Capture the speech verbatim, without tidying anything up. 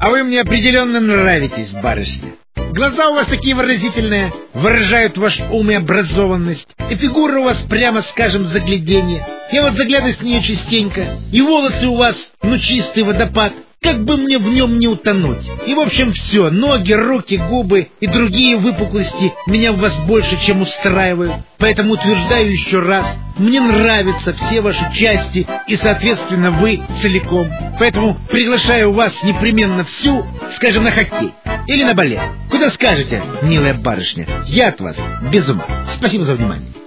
А вы мне определенно нравитесь, барышня. Глаза у вас такие выразительные, выражают ваш ум и образованность. И фигура у вас, прямо скажем, загляденье. Я вот заглядываю с нее частенько. И волосы у вас, ну, чистый водопад. Как бы мне в нем не утонуть. И, в общем, все. Ноги, руки, губы и другие выпуклости меня в вас больше, чем устраивают. Поэтому утверждаю еще раз. Мне нравятся все ваши части и, соответственно, вы целиком. Поэтому приглашаю вас непременно всю, скажем, на хоккей или на балет. Куда скажете, милая барышня. Я от вас без ума. Спасибо за внимание.